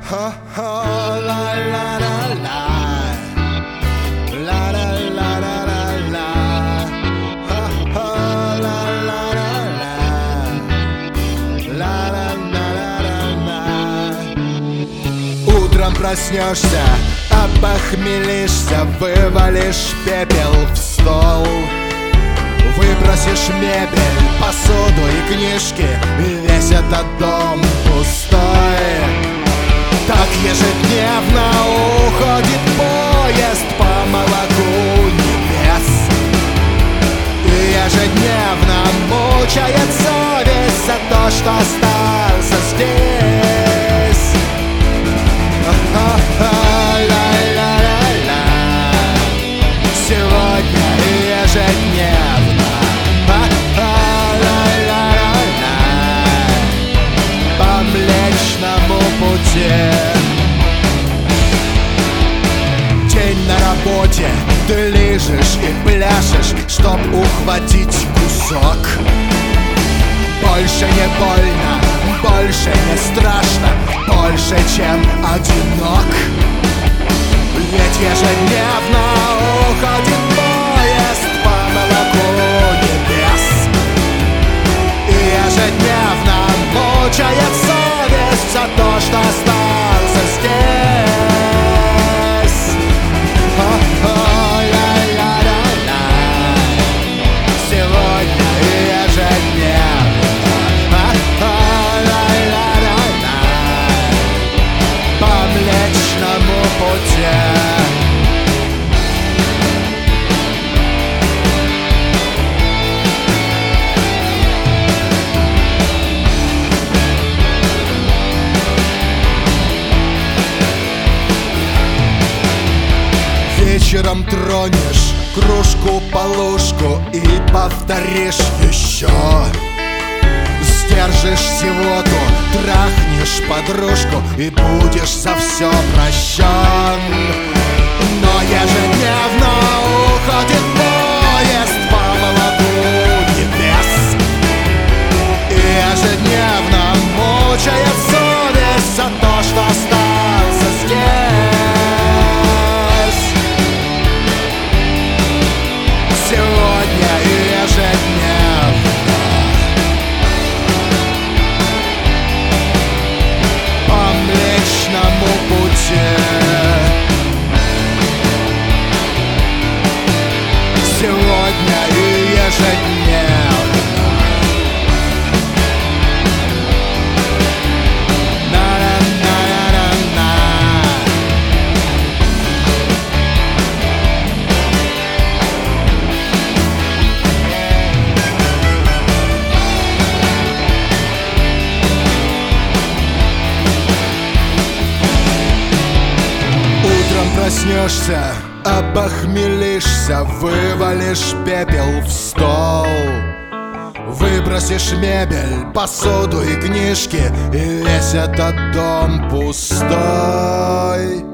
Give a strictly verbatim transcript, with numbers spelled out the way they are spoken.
Утром проснешься, опохмелишься, вывалишь пепел в стол, выбросишь мебель, посуду и книжки, весь этот дом пустой. Так ежедневно уходит поезд по молоку небес, и ежедневно мучает совесть за то, что остался здесь. Ла-ла-ла-ла. Сегодня ежедневно по Млечному пути. День на работе, ты лежишь и пляшешь, чтоб ухватить кусок. Больше не больно, больше не страшно, больше, чем одинок. Ведь ежедневно уходит поезд по молоку небес, и ежедневно мучает совесть за то, что остался здесь. О-о-ля-ля-ля-ля. Сегодня ежедневно о-о-ля-ля-ля-ля. По Млечному пути. Вечером тронешь кружку-полушку и повторишь еще. Сдержишь зевоту, трахнешь подружку и будешь за все прощен. Но ежедневно уходит поезд по молоку небес, и ежедневно мучает совесть за то, что остался здесь. Сегодня ежедневно по Млечному пути. Сегодня ежедневно проснешься, опохмелишься, вывалишь пепел в стол, выбросишь мебель, посуду и книжки, и весь этот дом пустой.